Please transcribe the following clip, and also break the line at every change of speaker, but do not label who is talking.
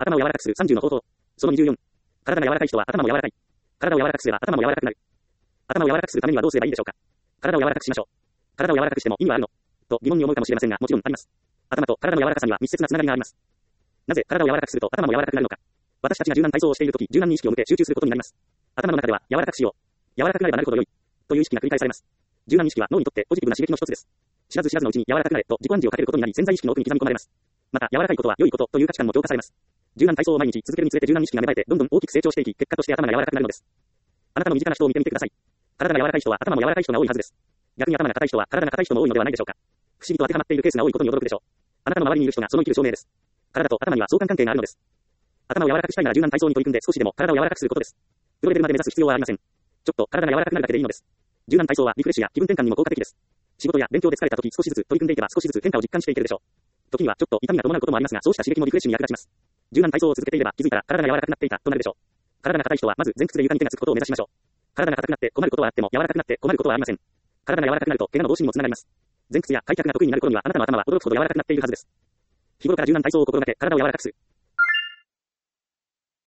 頭を柔らかくする30の方法。その24。体が柔らかい人は頭も柔らかい。体を柔らかくすれば頭も柔らかくなる。頭を柔らかくするためにはどうすればいいでしょうか。体を柔らかくしましょう。体を柔らかくしても意味はあるのと疑問に思うかもしれませんが、もちろんあります。頭と体の柔らかさには密接なつながりがあります。なぜ体を柔らかくすると頭も柔らかくなるのか。私たちが柔軟体操をしているとき、柔軟に意識を向け集中することになります。頭の中では柔らかくしよう。柔らかくなればなるほど良い。という意識が繰り返されます。柔軟意識は脳にとってポジティブな刺激の一つです。知らず知らずのうちに柔らかくなれと自己暗示をかけることになり潜在意識の奥に刻み込まれます。また、柔らかいことは良いことという価値観も強化されます。柔軟体操を毎日続けるにつれて柔軟意識が芽生えてどんどん大きく成長していき、結果として頭が柔らかくなるのです。あなたの身近な人を見てみてください。体が柔らかい人は頭も柔らかい人が多いはずです。逆に頭が硬い人は体が硬い人も多いのではないでしょうか。不思議と当てはまっているケースが多いことに驚くでしょう。あなたの周りにいる人がその生きる証明です。体と頭には相関関係があるのです。頭を柔らかくしたいなら柔軟体操に取り組んで少しでも体を柔らかくすることです。プロレベルまで目指す必要はありません。ちょっと体が柔らかくなるだけでいいのです。柔軟体操はリフレッシュや気分転換にも効果的です。仕事や勉強で疲れた時少しずつ取り組んでいけば少しずつ変化を実感していけるでしょう。時にはちょっと痛みが伴うこともありますが、そうした刺激もリフレッシュに役立ちます。柔軟体操を続けていれば気づいたら体が柔らかくなっていたとなるでしょう。体が硬い人はまず前屈で床に手がつくことを目指しましょう。体が硬くなって困ることはあっても柔らかくなって困ることはありません。体が柔らかくなると怪我の防止にもつながります。前屈や開脚が得意になる頃にはあなたの頭は驚くほど柔らかくなっているはずです。日頃から柔軟体操を心がけ体を柔らかくする。